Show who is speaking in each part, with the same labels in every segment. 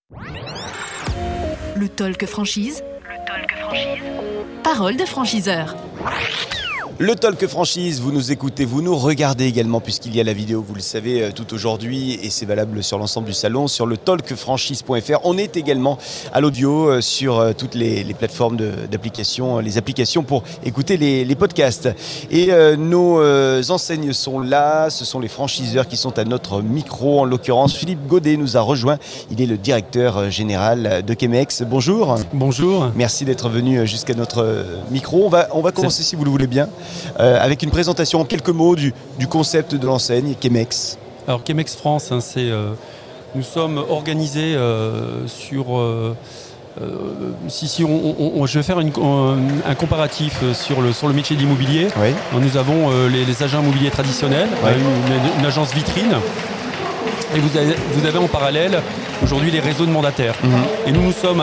Speaker 1: Le Talk Franchise. Parole de franchiseur.
Speaker 2: Le Talk Franchise, vous nous écoutez, vous nous regardez également puisqu'il y a la vidéo, vous le savez, tout aujourd'hui et c'est valable sur l'ensemble du salon, sur le talkfranchise.fr. On est également à l'audio sur toutes les plateformes d'applications, les applications pour écouter les podcasts. Et nos enseignes sont là, ce sont les franchiseurs qui sont à notre micro. En l'occurrence, Philippe Godet nous a rejoint. Il est le directeur général de Chemex. Bonjour.
Speaker 3: Bonjour.
Speaker 2: Merci d'être venu jusqu'à notre micro. On va commencer, si vous le voulez bien, avec une présentation en quelques mots du concept de l'enseigne Chemex.
Speaker 3: Alors Chemex France, nous sommes organisés sur... je vais faire un comparatif sur le métier de l'immobilier.
Speaker 2: Oui.
Speaker 3: Nous avons les agents immobiliers traditionnels,
Speaker 2: Oui.
Speaker 3: une agence vitrine. Et vous avez en parallèle aujourd'hui les réseaux de mandataires. Mmh. Et nous sommes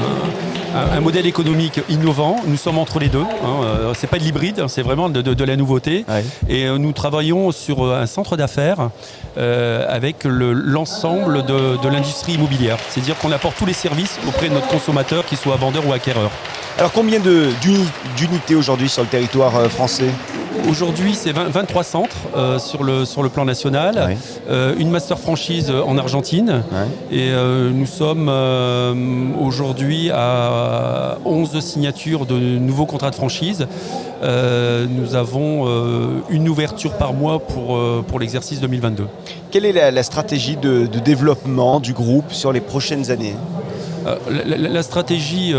Speaker 3: un modèle économique innovant. Nous sommes entre les deux. C'est pas de l'hybride, c'est vraiment de la nouveauté. Ouais. Et nous travaillons sur un centre d'affaires avec l'ensemble de l'industrie immobilière. C'est-à-dire qu'on apporte tous les services auprès de notre consommateur, qu'il soit vendeur ou acquéreur.
Speaker 2: Alors combien d'unités aujourd'hui sur le territoire français ?
Speaker 3: Aujourd'hui, c'est 23 centres sur le plan national, ouais. Une master franchise en Argentine, ouais. Et nous sommes aujourd'hui à 11 signatures de nouveaux contrats de franchise. Nous avons une ouverture par mois pour l'exercice 2022.
Speaker 2: Quelle est la stratégie de développement du groupe sur les prochaines années ?
Speaker 3: La stratégie,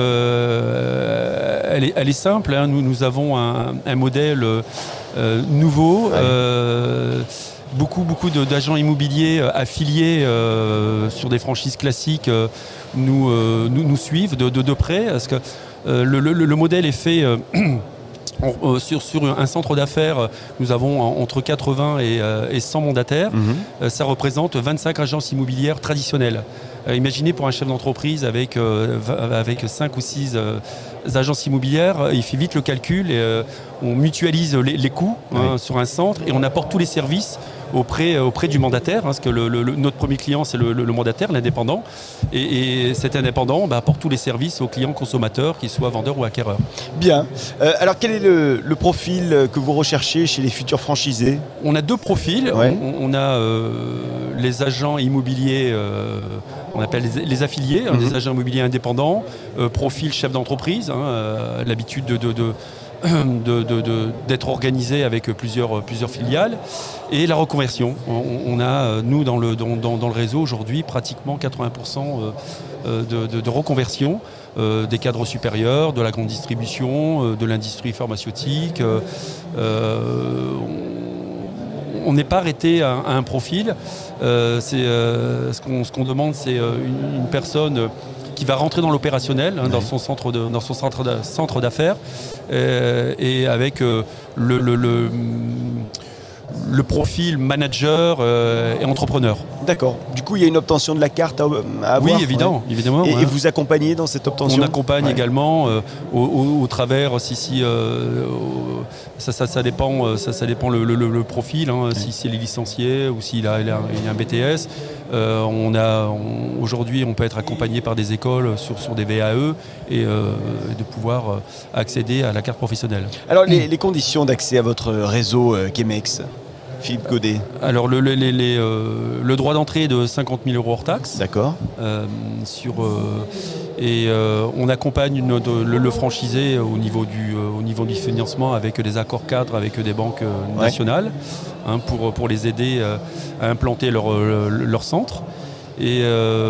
Speaker 3: elle est simple. Nous avons un modèle nouveau. Ouais. Beaucoup d'agents immobiliers affiliés sur des franchises classiques nous suivent de près. Parce que le modèle est fait... Sur un centre d'affaires, nous avons entre 80 et 100 mandataires. Mmh. Ça représente 25 agences immobilières traditionnelles. Imaginez pour un chef d'entreprise avec 5 ou 6 agences immobilières, il fait vite le calcul et on mutualise les coûts sur un centre et on apporte tous les services auprès du mandataire, parce que notre premier client c'est le mandataire, l'indépendant, et cet indépendant apporte tous les services aux clients consommateurs, qu'ils soient vendeurs ou acquéreurs.
Speaker 2: Bien. Alors quel est le profil que vous recherchez chez les futurs franchisés ?
Speaker 3: On a deux profils. Ouais. On a les agents immobiliers, on appelle les affiliés, des agents immobiliers indépendants, profil chef d'entreprise, l'habitude d'être organisé avec plusieurs filiales, et la reconversion. On a, nous, dans le réseau aujourd'hui, pratiquement 80% de reconversion des cadres supérieurs, de la grande distribution, de l'industrie pharmaceutique. On n'est pas arrêté à un profil. Ce qu'on demande, c'est une personne qui va rentrer dans l'opérationnel, dans son centre d'affaires, et avec le profil manager et entrepreneur.
Speaker 2: D'accord. Du coup, il y a une obtention de la carte à avoir.
Speaker 3: Oui, évidemment.
Speaker 2: Et vous accompagnez dans cette obtention ?
Speaker 3: On accompagne également au travers, ça dépend le profil, si c'est les licenciés ou s'il a un BTS. Aujourd'hui, on peut être accompagné par des écoles sur des VAE et de pouvoir accéder à la carte professionnelle. Alors,
Speaker 2: les conditions d'accès à votre réseau Chemex, Philippe Godet.
Speaker 3: Alors le droit d'entrée est de 50 000 € hors taxe.
Speaker 2: D'accord.
Speaker 3: On accompagne le franchisé au niveau du financement avec des accords cadres avec des banques nationales, pour les aider à implanter leur centre. Et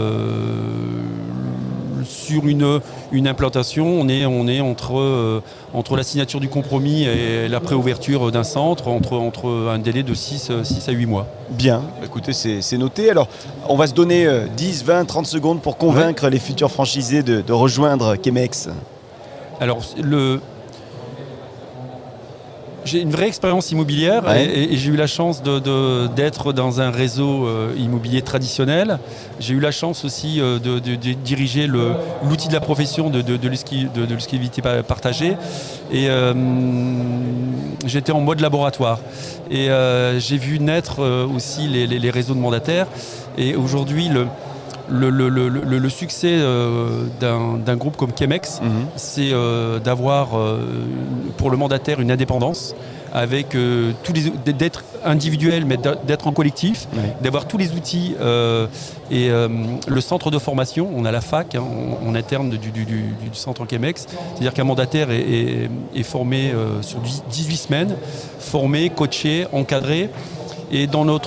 Speaker 3: sur une implantation, on est entre la signature du compromis et la préouverture d'un centre, entre un délai de 6 à 8 mois.
Speaker 2: Bien, écoutez, c'est noté. Alors, on va se donner 10, 20, 30 secondes pour convaincre les futurs franchisés de rejoindre Chemex.
Speaker 3: Alors, j'ai une vraie expérience immobilière et j'ai eu la chance d'être dans un réseau immobilier traditionnel. J'ai eu la chance aussi de diriger l'outil de la profession de l'exclusivité partagée. Et j'étais en mode laboratoire. Et j'ai vu naître aussi les réseaux de mandataires. Et aujourd'hui, Le succès d'un groupe comme Chemex, c'est d'avoir pour le mandataire une indépendance, avec d'être individuel mais d'être en collectif, d'avoir tous les outils et le centre de formation. On a la fac en interne du centre Chemex, c'est-à-dire qu'un mandataire est formé sur 18 semaines, formé, coaché, encadré. Et dans nos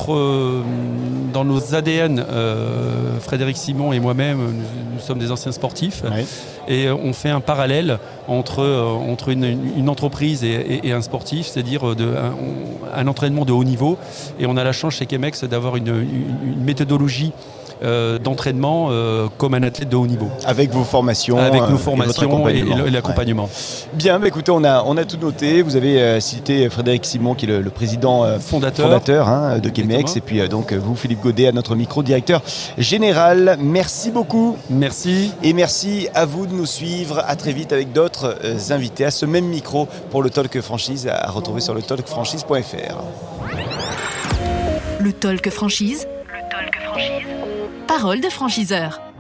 Speaker 3: ADN, Frédéric Simon et moi-même, nous sommes des anciens sportifs. Ouais. Et on fait un parallèle entre une entreprise et un sportif, c'est-à-dire un entraînement de haut niveau. Et on a la chance chez Chemex d'avoir une méthodologie d'entraînement comme un athlète de haut niveau.
Speaker 2: Avec vos formations.
Speaker 3: Avec nos formations et l'accompagnement.
Speaker 2: Ouais. Bien, bah écoutez, on a tout noté. Vous avez cité Frédéric Simon, qui est le président fondateur de Chemex. Et puis donc vous, Philippe Godet, à notre micro, directeur général. Merci beaucoup.
Speaker 3: Merci.
Speaker 2: Et merci à vous de nous suivre. À très vite avec d'autres invités à ce même micro pour le Talk Franchise, à retrouver sur le talkfranchise.fr.
Speaker 1: Le Talk Franchise. Parole de franchiseur.